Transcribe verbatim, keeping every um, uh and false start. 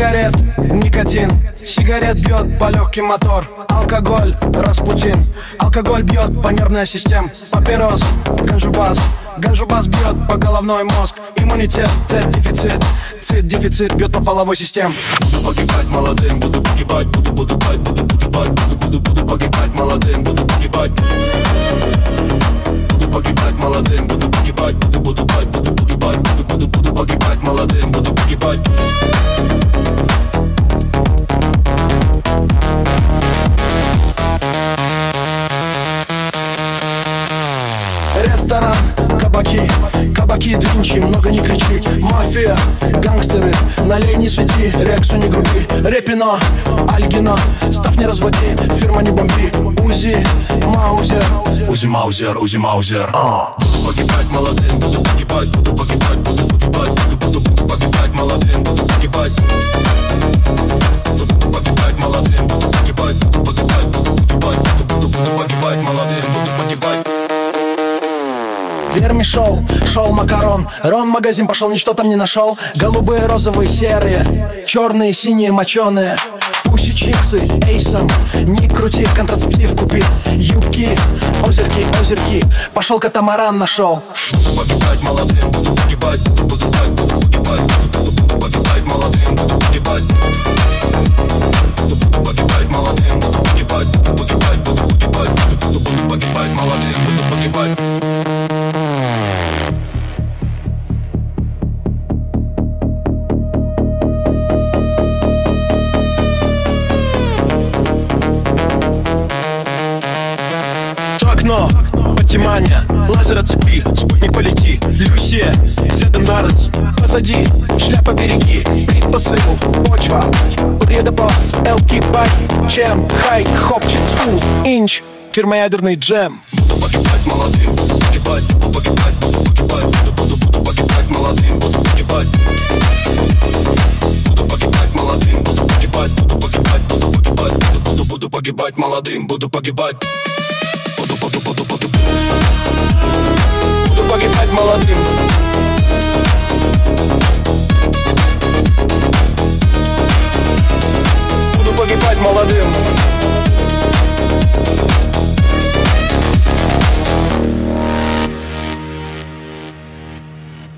Сигарет, никотин, сигарет бьет по легким мотор. Алкоголь, Распутин, алкоголь бьет по нервной системе. Папирос, ганджубас, ганджубас бьет по головной мозг. Иммунитет, цит-дефицит, цит-дефицит бьет по половой системе. Буду погибать молодым, буду погибать, буду, буду погибать, буду погибать, буду, буду, буду погибать молодым, буду погибать. Буду погибать молодым, буду погибать, буду, буду погибать, буду погибать, буду, буду, буду погибать молодым, буду погибать. Ресторан, кабаки, кабаки, дринчи, много не кричи. Мафия, гангстеры, налей не свети, рексу не груби. Репино, Альгино, став не разводи, фирма не бомби. Узи, Маузер, Узи Маузер, Узи Маузер. А. Буду погибать молодым, буду погибать, буду погибать, буду погибать, буду, буду, буду погибать молодым, буду погибать. Буду, буду погибать молодым, буду погибать, буду погибать, буду погибать, буду, буду, буду погибать молодым, буду погибать. Верми шел, шел макарон. Рон магазин пошел, ничто там не нашел. Голубые, розовые, серые, черные, синие, моченые. Пуси, чиксы, эйсом, не крути, контрацептив купи. Юбки, озерки, озерки, пошел катамаран нашел. Буду погибать молодым, буду погибать, буду, буду погибать, буду погибать, буду, буду погибать молодым, буду погибать. Буду, буду погибать молодым, буду погибать, буду погибать, буду погибать, буду, буду погибать молодым, буду погибать. Окно, Патиманя, лазер отцепи, спутник полети. Люсия, Федом Нардс, позади, шляпа береги. Брит посыл, почва, Уреда босс, Элки бай, чем, хай, хопчик, фу, инч, термоядерный джем. Буду погибать молодым, буду погибать, буду погибать, буду погибать, буду, буду, буду погибать молодым, буду погибать. Буду погибать молодым, буду погибать, буду погибать, буду погибать, буду, буду, буду погибать молодым, буду погибать. Буду, буду, буду, буду, Буду погибать молодым. Буду погибать молодым.